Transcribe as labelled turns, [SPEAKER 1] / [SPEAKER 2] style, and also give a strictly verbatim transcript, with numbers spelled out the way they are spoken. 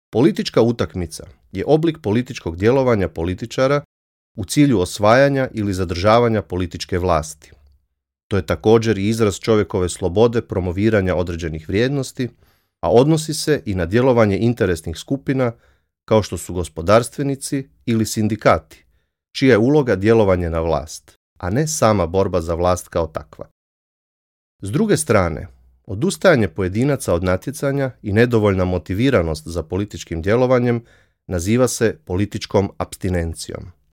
[SPEAKER 1] Politička utakmica je oblik političkog djelovanja političara u cilju osvajanja ili zadržavanja političke vlasti. To je također i izraz čovjekove slobode promoviranja određenih vrijednosti, a odnosi se i na djelovanje interesnih skupina kao što su gospodarstvenici ili sindikati, čija je uloga djelovanje na vlast, a ne sama borba za vlast kao takva. S druge strane, odustajanje pojedinaca od natjecanja i nedovoljna motiviranost za političkim djelovanjem naziva se političkom apstinencijom.